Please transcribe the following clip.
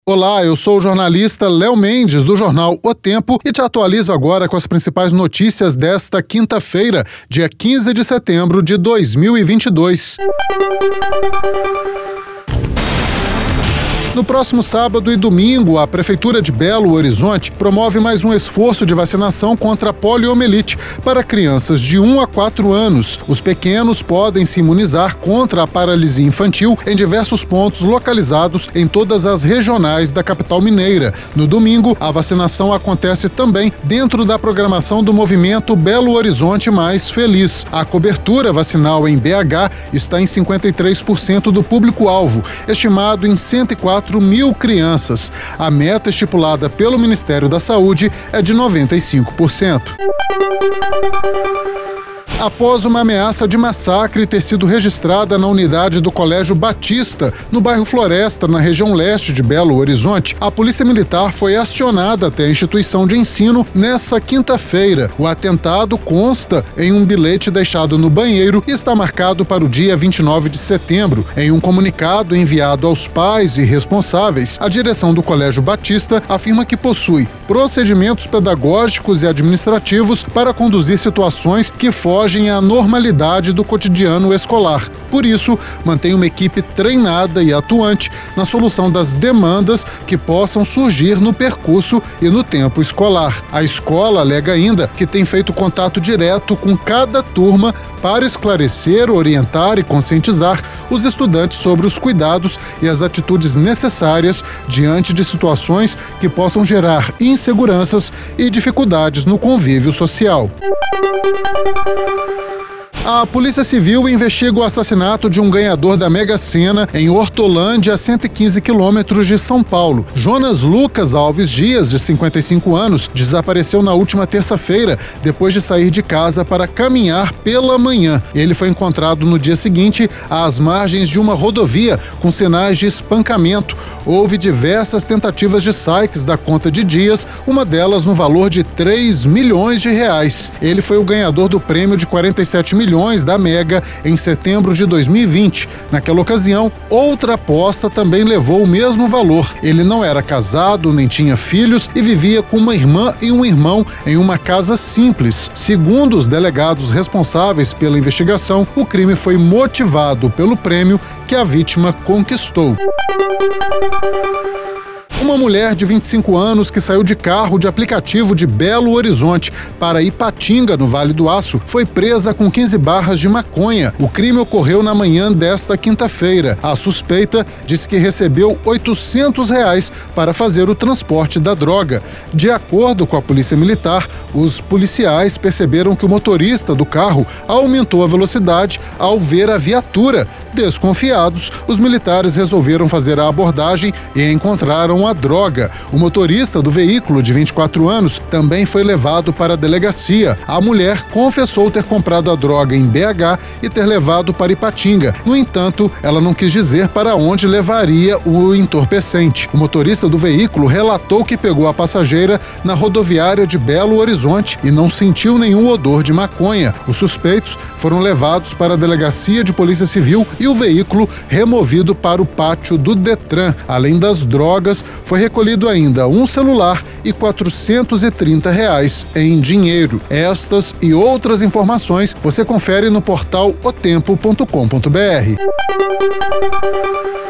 Olá, eu sou o jornalista Léo Mendes, do jornal O Tempo, e te atualizo agora com as principais notícias desta quinta-feira, dia 15 de setembro de 2022. No próximo sábado e domingo, a Prefeitura de Belo Horizonte promove mais um esforço de vacinação contra a poliomielite para crianças de 1 a 4 anos. Os pequenos podem se imunizar contra a paralisia infantil em diversos pontos localizados em todas as regionais da capital mineira. No domingo, a vacinação acontece também dentro da programação do movimento Belo Horizonte Mais Feliz. A cobertura vacinal em BH está em 53% do público-alvo, estimado em 104 mil crianças. A meta estipulada pelo Ministério da Saúde é de 95%. Após uma ameaça de massacre ter sido registrada na unidade do Colégio Batista, no bairro Floresta, na região leste de Belo Horizonte, a Polícia Militar foi acionada até a instituição de ensino nesta quinta-feira. O atentado consta em um bilhete deixado no banheiro e está marcado para o dia 29 de setembro. Em um comunicado enviado aos pais e responsáveis, a direção do Colégio Batista afirma que possui procedimentos pedagógicos e administrativos para conduzir situações que fogem à normalidade do cotidiano escolar. Por isso, mantém uma equipe treinada e atuante na solução das demandas que possam surgir no percurso e no tempo escolar. A escola alega ainda que tem feito contato direto com cada turma para esclarecer, orientar e conscientizar os estudantes sobre os cuidados e as atitudes necessárias diante de situações que possam gerar inseguranças e dificuldades no convívio social. A Polícia Civil investiga o assassinato de um ganhador da Mega Sena em Hortolândia, a 115 quilômetros de São Paulo. Jonas Lucas Alves Dias, de 55 anos, desapareceu na última terça-feira, depois de sair de casa para caminhar pela manhã. Ele foi encontrado no dia seguinte às margens de uma rodovia com sinais de espancamento. Houve diversas tentativas de saques da conta de Dias, uma delas no valor de R$3 milhões. Ele foi o ganhador do prêmio de 47 milhões da Mega em setembro de 2020. Naquela ocasião, outra aposta também levou o mesmo valor. Ele não era casado, nem tinha filhos e vivia com uma irmã e um irmão em uma casa simples. Segundo os delegados responsáveis pela investigação, o crime foi motivado pelo prêmio que a vítima conquistou. Uma mulher de 25 anos que saiu de carro de aplicativo de Belo Horizonte para Ipatinga, no Vale do Aço, foi presa com 15 barras de maconha. O crime ocorreu na manhã desta quinta-feira. A suspeita disse que recebeu R$800 para fazer o transporte da droga. De acordo com a Polícia Militar, os policiais perceberam que o motorista do carro aumentou a velocidade ao ver a viatura. Desconfiados, os militares resolveram fazer a abordagem e encontraram a droga. O motorista do veículo, de 24 anos, também foi levado para a delegacia. A mulher confessou ter comprado a droga em BH e ter levado para Ipatinga. No entanto, ela não quis dizer para onde levaria o entorpecente. O motorista do veículo relatou que pegou a passageira na rodoviária de Belo Horizonte e não sentiu nenhum odor de maconha. Os suspeitos foram levados para a delegacia de Polícia Civil e o veículo removido para o pátio do Detran. Além das drogas, foi recolhido ainda um celular e R$430 em dinheiro. Estas e outras informações você confere no portal otempo.com.br.